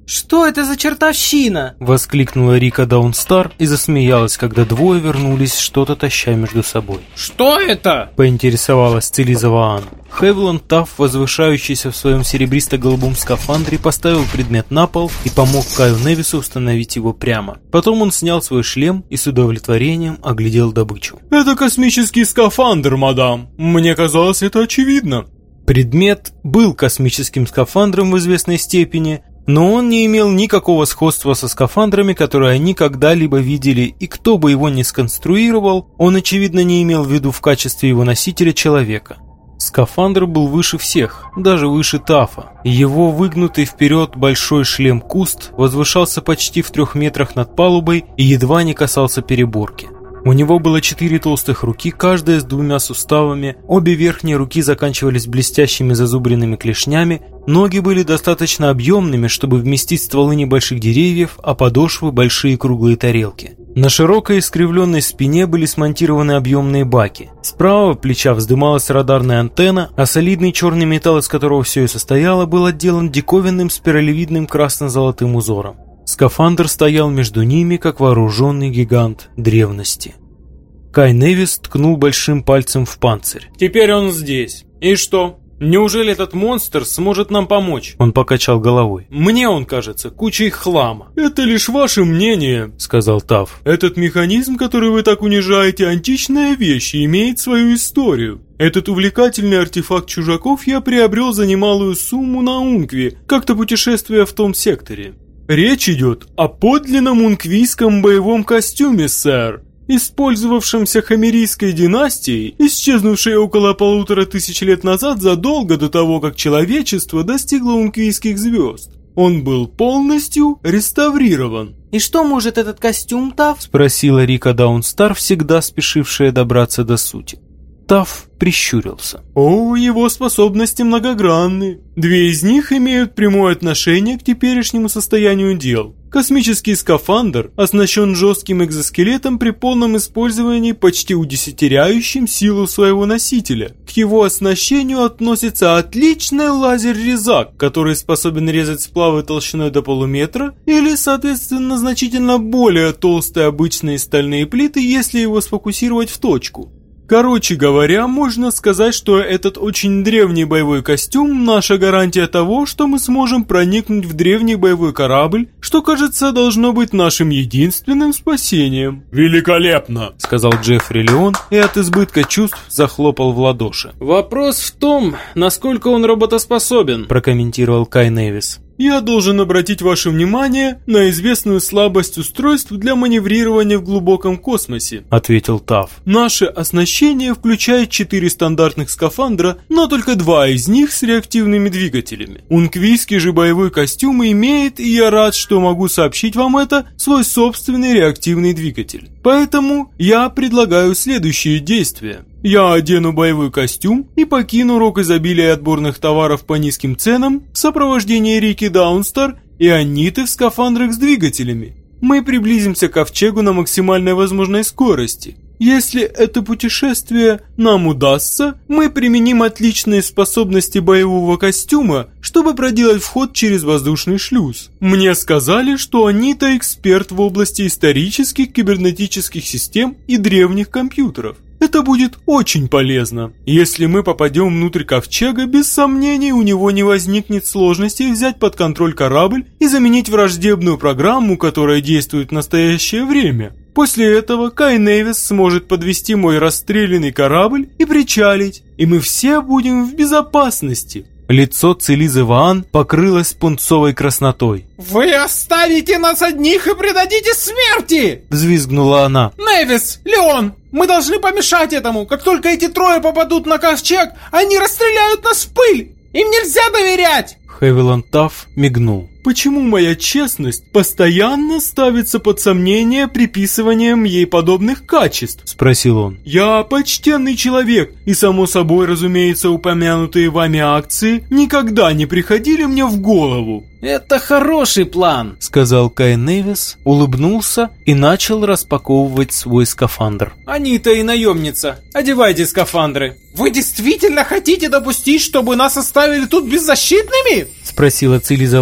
«Что это за чертовщина?» — воскликнула Рика Даунстар и засмеялась, когда двое вернулись, что-то таща между собой. «Что это?» — поинтересовалась Целиза Ваан. Хевиланд Тафф, возвышающийся в своем серебристо-голубом скафандре, поставил предмет на пол и помог Каю Невису установить его прямо. Потом он снял свой шлем и с удовлетворением оглядел добычу. «Это космический скафандр, мадам. Мне казалось, это очевидно». Предмет был космическим скафандром в известной степени, но он не имел никакого сходства со скафандрами, которые они когда-либо видели, и кто бы его ни сконструировал, он, очевидно, не имел в виду в качестве его носителя человека. Скафандр был выше всех, даже выше Таффа. Его выгнутый вперед большой шлем-куст возвышался почти в 3 метрах над палубой и едва не касался переборки. У него было 4 толстых руки, каждая с 2 суставами, обе верхние руки заканчивались блестящими зазубренными клешнями, ноги были достаточно объемными, чтобы вместить стволы небольших деревьев, а подошвы – большие круглые тарелки. На широкой искривленной спине были смонтированы объемные баки. С правого плеча вздымалась радарная антенна, а солидный черный металл, из которого все и состояло, был отделан диковинным спиралевидным красно-золотым узором. Скафандр стоял между ними, как вооруженный гигант древности. Кай Невис ткнул большим пальцем в панцирь. «Теперь он здесь. И что? Неужели этот монстр сможет нам помочь?» Он покачал головой. «Мне он кажется кучей хлама». «Это лишь ваше мнение», — сказал Тафф. «Этот механизм, который вы так унижаете, античная вещь и имеет свою историю. Этот увлекательный артефакт чужаков я приобрел за немалую сумму на Ункве, как-то путешествуя в том секторе. Речь идет о подлинном унквийском боевом костюме, сэр, использовавшемся Хамерийской династией, исчезнувшей около 1500 лет назад задолго до того, как человечество достигло унквийских звезд. Он был полностью реставрирован». «И что может этот костюм, Тафф?» — спросила Рика Даунстар, всегда спешившая добраться до сути. Тафф прищурился. «О, его способности многогранны. 2 из них имеют прямое отношение к теперешнему состоянию дел. Космический скафандр оснащен жестким экзоскелетом при полном использовании, почти удесятеряющим силу своего носителя. К его оснащению относится отличный лазер-резак, который способен резать сплавы толщиной до полуметра или, соответственно, значительно более толстые обычные стальные плиты, если его сфокусировать в точку. Короче говоря, можно сказать, что этот очень древний боевой костюм – наша гарантия того, что мы сможем проникнуть в древний боевой корабль, что, кажется, должно быть нашим единственным спасением». «Великолепно!» – сказал Джеффри Леон и от избытка чувств захлопал в ладоши. «Вопрос в том, насколько он работоспособен», – прокомментировал Кай Невис. «Я должен обратить ваше внимание на известную слабость устройств для маневрирования в глубоком космосе», — ответил Тафф. «Наше оснащение включает 4 стандартных скафандра, но только 2 из них с реактивными двигателями. Унквийский же боевой костюм имеет, и я рад, что могу сообщить вам это, свой собственный реактивный двигатель. Поэтому я предлагаю следующие действия. Я одену боевой костюм и покину рог изобилия отборных товаров по низким ценам в сопровождении Рики Даунстар и Аниты в скафандрах с двигателями. Мы приблизимся к ковчегу на максимальной возможной скорости. Если это путешествие нам удастся, мы применим отличные способности боевого костюма, чтобы проделать вход через воздушный шлюз. Мне сказали, что Анита эксперт в области исторических кибернетических систем и древних компьютеров. Это будет очень полезно. Если мы попадем внутрь ковчега, без сомнений у него не возникнет сложности взять под контроль корабль и заменить враждебную программу, которая действует в настоящее время. После этого Кай Невис сможет подвести мой расстрелянный корабль и причалить, и мы все будем в безопасности». Лицо Целизы Ваан покрылось пунцовой краснотой. «Вы оставите нас одних и предадите смерти!» — взвизгнула она. «Невис, Леон, мы должны помешать этому. Как только эти 3 попадут на ковчег, они расстреляют нас в пыль! Им нельзя доверять!» Хевиланд Тафф мигнул. «Почему моя честность постоянно ставится под сомнение приписыванием ей подобных качеств?» — спросил он. «Я почтенный человек, и, само собой, разумеется, упомянутые вами акции никогда не приходили мне в голову». «Это хороший план», — сказал Кай Невис, улыбнулся и начал распаковывать свой скафандр. «Анита и наемница, одевайте скафандры». «Вы действительно хотите допустить, чтобы нас оставили тут беззащитными?» — спросила Целиза Ваан у Джеффри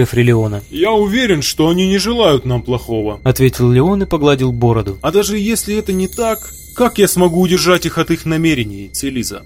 Джеффри Леона. «Я уверен, что они не желают нам плохого», — ответил Леон и погладил бороду. «А даже если это не так, как я смогу удержать их от их намерений, Целиза?»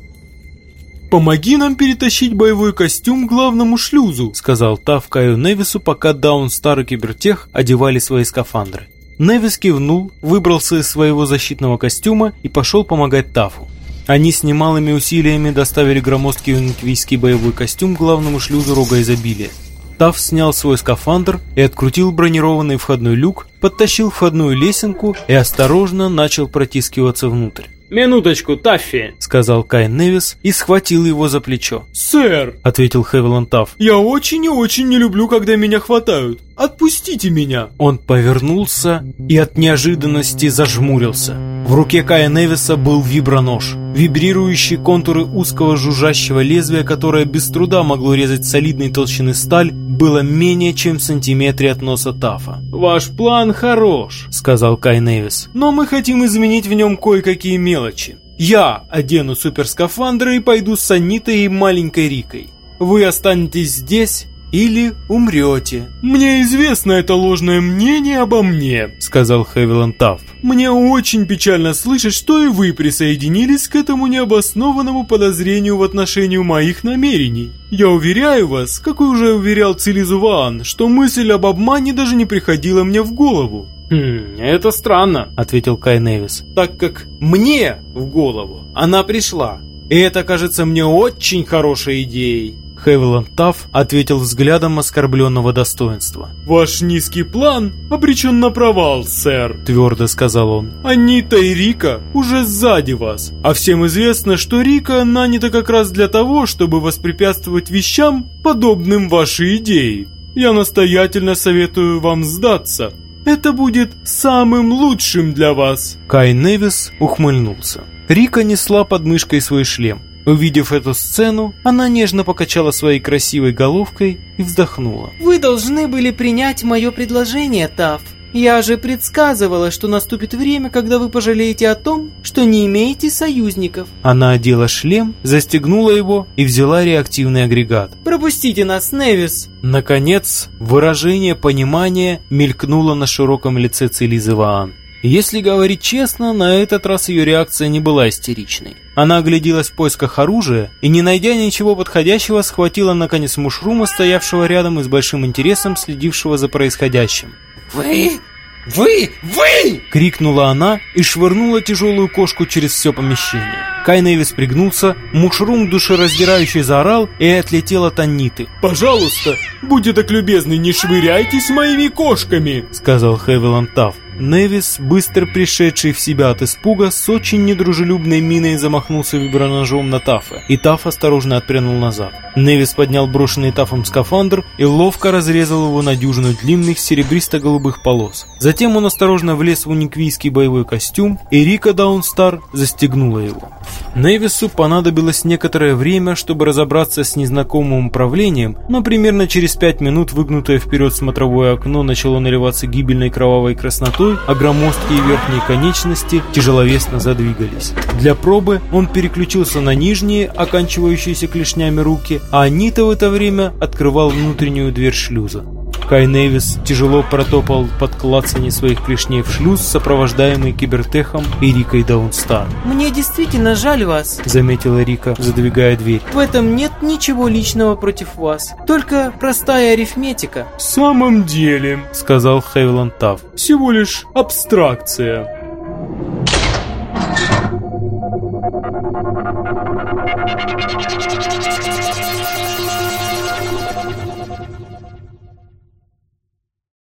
«Помоги нам перетащить боевой костюм к главному шлюзу», — сказал Таф Каю Невису, пока Даунстар и Кибертех одевали свои скафандры. Невис кивнул, выбрался из своего защитного костюма и пошел помогать Тафу. Они с немалыми усилиями доставили громоздкий униквийский боевой костюм к главному шлюзу Рога Изобилия. Таф снял свой скафандр и открутил бронированный входной люк, подтащил входную лесенку и осторожно начал протискиваться внутрь. «Минуточку, Таффи!» — сказал Кай Невис и схватил его за плечо. «Сэр!» — ответил Хевиланд Таф. «Я очень и очень не люблю, когда меня хватают. Отпустите меня!» Он повернулся и от неожиданности зажмурился. В руке Кая Невиса был вибронож. Вибрирующие контуры узкого жужжащего лезвия, которое без труда могло резать солидной толщины сталь, было менее чем в сантиметре от носа Тафа. «Ваш план хорош», — сказал Кай Невис. «Но мы хотим изменить в нем кое-какие мелочи. Я одену суперскафандры и пойду с Анитой и маленькой Рикой. Вы останетесь здесь или умрете». «Мне известно это ложное мнение обо мне», — сказал Хевиланд Таф. «Мне очень печально слышать, что и вы присоединились к этому необоснованному подозрению в отношении моих намерений. Я уверяю вас, как и уже уверял Целизу Ваан, что мысль об обмане даже не приходила мне в голову». «Это странно», — ответил Кай Невис. «так как мне в голову она пришла, и это кажется мне очень хорошей идеей». Хевиланд Таф ответил взглядом оскорбленного достоинства. «Ваш низкий план обречен на провал, сэр», — твердо сказал он. «Анита и Рика уже сзади вас, а всем известно, что Рика нанята как раз для того, чтобы воспрепятствовать вещам, подобным вашей идее. Я настоятельно советую вам сдаться. Это будет самым лучшим для вас». Кай Невис ухмыльнулся. Рика несла под мышкой свой шлем. Увидев эту сцену, она нежно покачала своей красивой головкой и вздохнула. «Вы должны были принять мое предложение, Таф. Я же предсказывала, что наступит время, когда вы пожалеете о том, что не имеете союзников». Она одела шлем, застегнула его и взяла реактивный агрегат. «Пропустите нас, Невис!» Наконец, выражение понимания мелькнуло на широком лице Целизы Ваан. Если говорить честно, на этот раз ее реакция не была истеричной. Она огляделась в поисках оружия и, не найдя ничего подходящего, схватила наконец мушрума, стоявшего рядом и с большим интересом следившего за происходящим. «Вы! — крикнула она и швырнула тяжелую кошку через все помещение. Кай Невис пригнулся, мушрум душераздирающе заорал и отлетел от Аниты. «Пожалуйста, будьте так любезны, не швыряйтесь моими кошками!» — сказал Хевиланд Таф. Невис, быстро пришедший в себя от испуга, с очень недружелюбной миной замахнулся виброножом на Тафа, и Таф осторожно отпрянул назад. Невис поднял брошенный Тафом скафандр и ловко разрезал его на дюжину длинных серебристо-голубых полос. Затем он осторожно влез в униквийский боевой костюм, и Рика Даунстар застегнула его. Невису понадобилось некоторое время, чтобы разобраться с незнакомым управлением, но примерно через 5 минут выгнутое вперед смотровое окно начало наливаться гибельной кровавой краснотой, а громоздкие верхние конечности тяжеловесно задвигались. Для пробы он переключился на нижние, оканчивающиеся клешнями руки, а Анита в это время открывал внутреннюю дверь шлюза. Кай Невис тяжело протопал под клацанье своих клешней в шлюз, сопровождаемый Кибертехом и Рикой Даунстар. «Мне действительно жаль вас», — заметила Рика, задвигая дверь. «В этом нет ничего личного против вас, только простая арифметика». «В самом деле», — сказал Хевиланд Таф, — «всего лишь абстракция».